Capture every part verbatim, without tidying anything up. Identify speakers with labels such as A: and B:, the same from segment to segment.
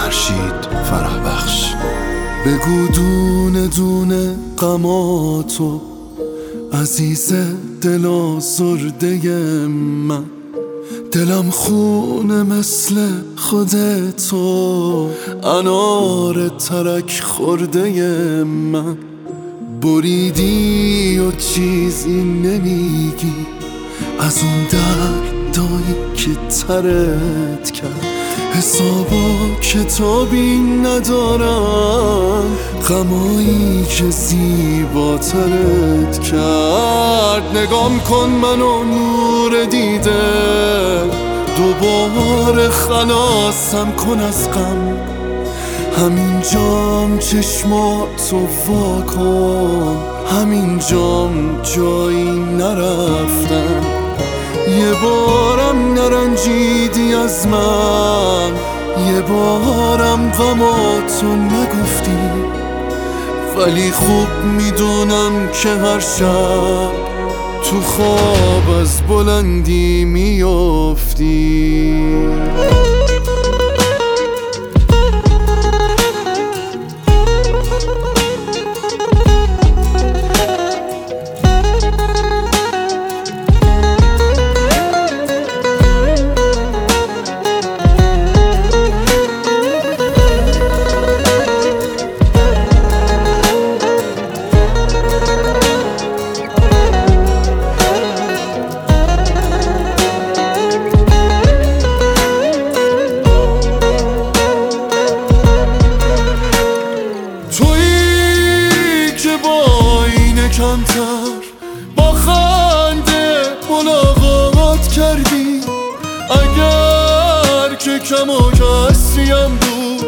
A: فرشید فرح بخش.
B: بگو دونه دونه غماتو عزیز دل آزرده من، دلم خونه مثل خودتو، انار ترک خورده من. بریدی و چیزی نمیگی از اون دردایی که ترت کرد، حسابا کتابی ندارن غمایی که زیباترت کرد. نگام کن منو نور دیده، دوباره خلاصم کن از غم. همین جام چشماتو وا کن، همین جام جایی نرفتم. یه بارم نرنجیدی از من، یه بارم غماتو نگفتی، ولی خوب میدونم که هر شب تو خواب از بلندی میافتی. کمتر با خنده ملاقات کردی، اگر که کم و کسیم بود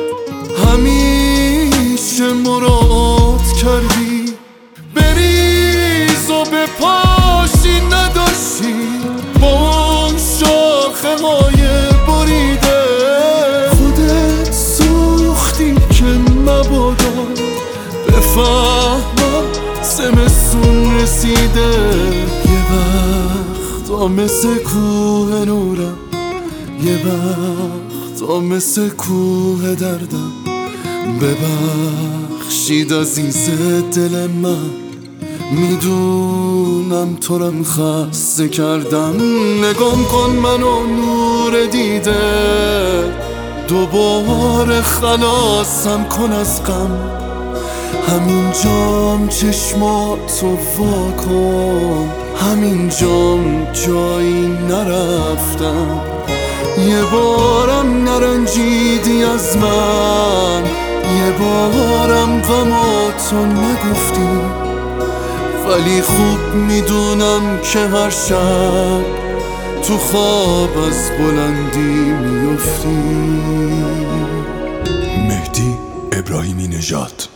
B: همیشه مراعات کردی. بریز و به پاشی نداشتی با اون شاخه های بریده، خودت سوختی که مبادا بفهمم زمستون رسیده. یه وقتا مثل کوه نورم، یه وقتا مثل کوه دردم. ببخشید عزیز دل من، میدونم تو رم خسته کردم. نگام کن منو نور دیده، دوباره خلاصم کن از غم. همین جام چشماتو وا کن، همین جام جایی نرفتم. یه بارم نرنجیدی از من، یه بارم غماتو نگفتی، ولی خوب میدونم که هر شب تو خواب از بلندی میافتی.
A: مهدی ابراهیمی نژاد.